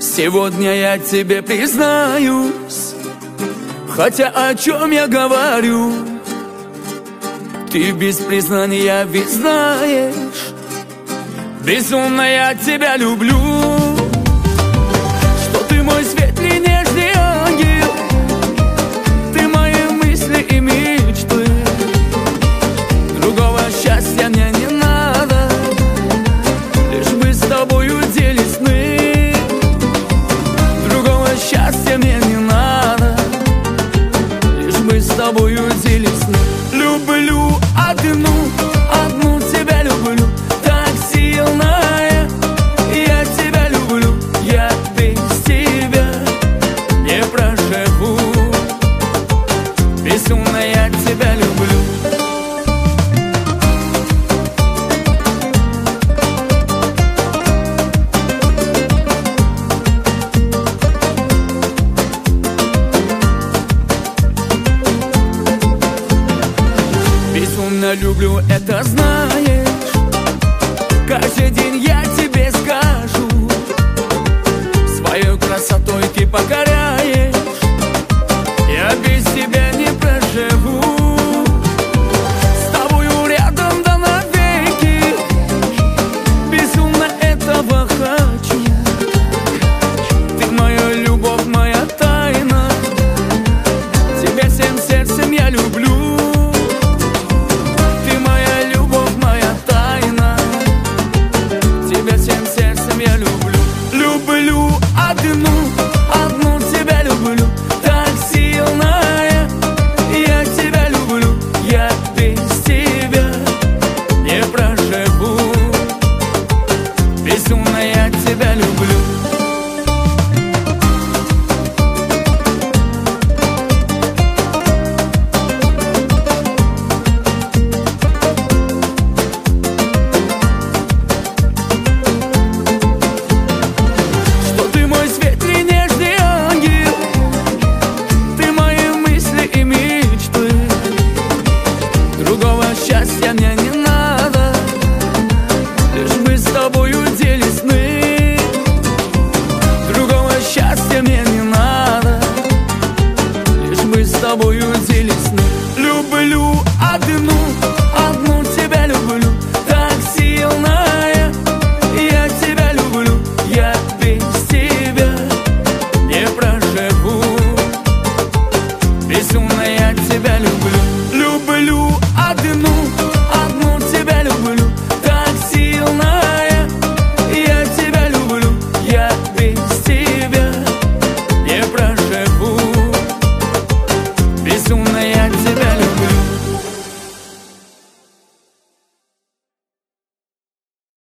Сегодня я тебе признаюсь, хотя о чем я говорю, ты без признания ведь знаешь, безумно я тебя люблю. Что ты мой светлый нежный ангел, ты мои мысли и мечты. Другого счастья мне не надо, лишь бы с тобою делить сны. Другого счастья мне не надо, лишь бы с тобою делить сны. Люблю одну тебя люблю, так сильно я тебя люблю. Я без тебя не проживу, безумно я тебя люблю. Безумно люблю, это знаешь. Каждый день я тебе скажу, своей красотой ты покоряешь. Я без тебя не проживу, с тобою рядом да навеки. Безумно этого хочу. Ты моя любовь, моя тайна, тебя всем сердцем я люблю. Одну тебя люблю, так сильно я тебя люблю. Я без тебя не проживу, безумно я тебя люблю.